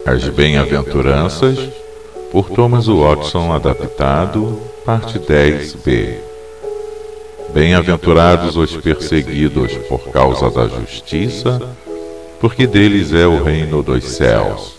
As Bem-aventuranças, por Thomas Watson, adaptado, parte 10b. Bem-aventurados os perseguidos por causa da justiça, porque deles é o reino dos céus.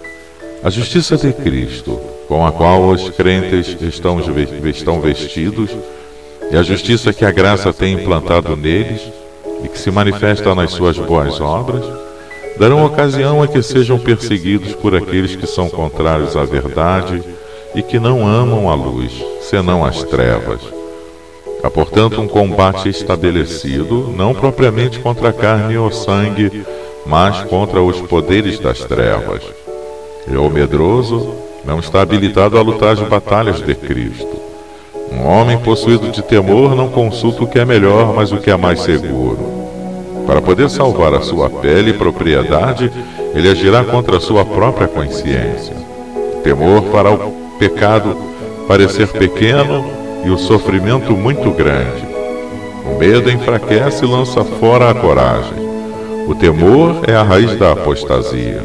A justiça de Cristo, com a qual os crentes estão vestidos, e a justiça que a graça tem implantado neles e que se manifesta nas suas boas obras, darão ocasião a que sejam perseguidos por aqueles que são contrários à verdade e que não amam a luz, senão as trevas. Há, portanto, um combate estabelecido, não propriamente contra a carne ou sangue, mas contra os poderes das trevas. E o medroso não está habilitado a lutar as batalhas de Cristo. Um homem possuído de temor não consulta o que é melhor, mas o que é mais seguro. Para poder salvar a sua pele e propriedade, ele agirá contra a sua própria consciência. O temor fará o pecado parecer pequeno e o sofrimento muito grande. O medo enfraquece e lança fora a coragem. O temor é a raiz da apostasia.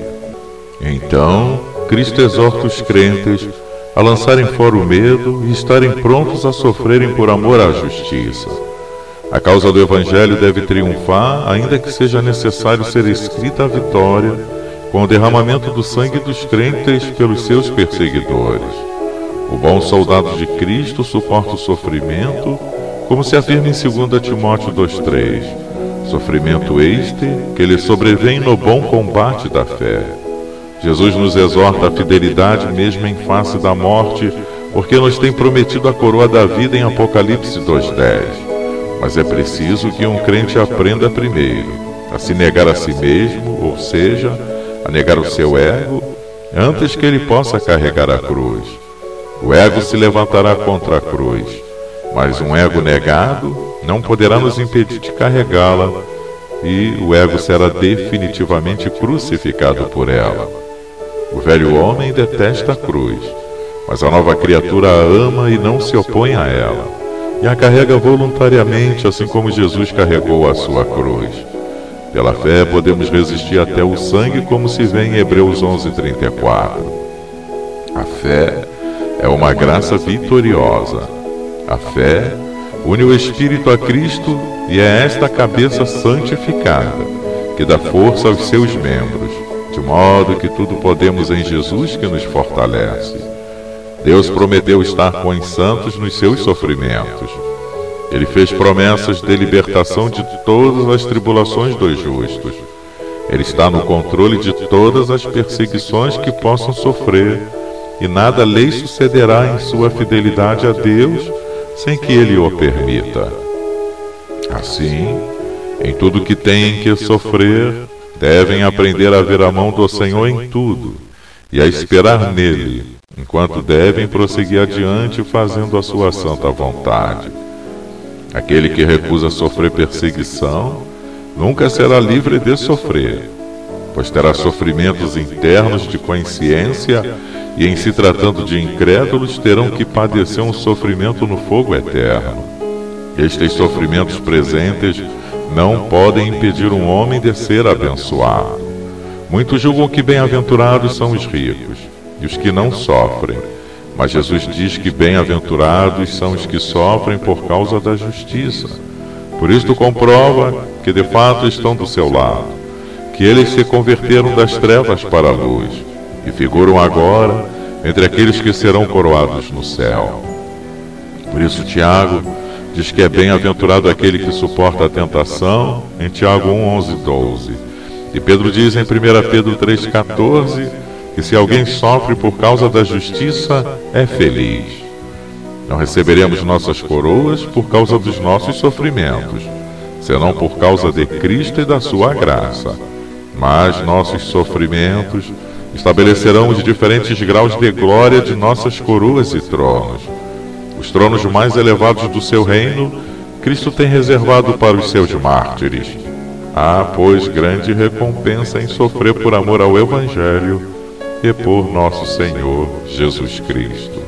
Então, Cristo exorta os crentes a lançarem fora o medo e estarem prontos a sofrerem por amor à justiça. A causa do Evangelho deve triunfar, ainda que seja necessário ser escrita a vitória com o derramamento do sangue dos crentes pelos seus perseguidores. O bom soldado de Cristo suporta o sofrimento, como se afirma em 2 Timóteo 2,3. Sofrimento este que lhe sobrevém no bom combate da fé. Jesus nos exorta à fidelidade mesmo em face da morte, porque nos tem prometido a coroa da vida em Apocalipse 2,10. Mas é preciso que um crente aprenda primeiro a se negar a si mesmo, ou seja, a negar o seu ego, antes que ele possa carregar a cruz. O ego se levantará contra a cruz, mas um ego negado não poderá nos impedir de carregá-la, e o ego será definitivamente crucificado por ela. O velho homem detesta a cruz, mas a nova criatura a ama e não se opõe a ela. E a carrega voluntariamente, assim como Jesus carregou a sua cruz. Pela fé podemos resistir até o sangue, como se vê em Hebreus 11:34. A fé é uma graça vitoriosa. A fé une o Espírito a Cristo e é esta cabeça santificada, que dá força aos seus membros, de modo que tudo podemos em Jesus que nos fortalece. Deus prometeu estar com os santos nos seus sofrimentos. Ele fez promessas de libertação de todas as tribulações dos justos. Ele está no controle de todas as perseguições que possam sofrer, e nada lhes sucederá em sua fidelidade a Deus sem que Ele o permita. Assim, em tudo que têm que sofrer, devem aprender a ver a mão do Senhor em tudo e a esperar nele, enquanto devem prosseguir adiante fazendo a sua santa vontade. Aquele que recusa sofrer perseguição nunca será livre de sofrer, pois terá sofrimentos internos de consciência e, em se tratando de incrédulos, terão que padecer um sofrimento no fogo eterno. Estes sofrimentos presentes não podem impedir um homem de ser abençoado. Muitos julgam que bem-aventurados são os ricos e os que não sofrem, mas Jesus diz que bem-aventurados são os que sofrem por causa da justiça. Por isto comprova que de fato estão do seu lado, que eles se converteram das trevas para a luz e figuram agora entre aqueles que serão coroados no céu. Por isso Tiago diz que é bem-aventurado aquele que suporta a tentação, em Tiago 1:11-12. E Pedro diz em 1 Pedro 3,14, que se alguém sofre por causa da justiça, é feliz. Não receberemos nossas coroas por causa dos nossos sofrimentos, senão por causa de Cristo e da sua graça. Mas nossos sofrimentos estabelecerão os diferentes graus de glória de nossas coroas e tronos. Os tronos mais elevados do seu reino, Cristo tem reservado para os seus mártires. Há, pois, grande recompensa em sofrer por amor ao Evangelho e por nosso Senhor Jesus Cristo.